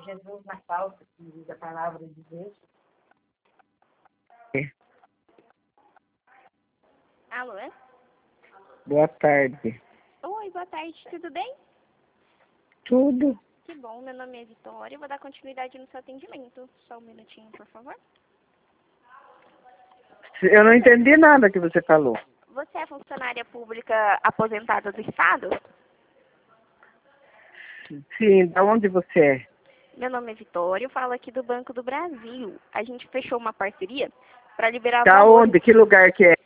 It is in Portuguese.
Jesus na falta, que diz a palavra de Deus. Alô? Boa tarde. Oi, boa tarde, tudo bem? Tudo? Que bom, meu nome é Vitória, eu vou dar continuidade no seu atendimento. Só um minutinho, por favor. Eu não entendi nada que você falou. Você é funcionária pública aposentada do Estado? Sim, da onde você é? Meu nome é Vitória, eu falo aqui do Banco do Brasil. A gente fechou uma parceria para liberar Da valores. onde? Que lugar que é?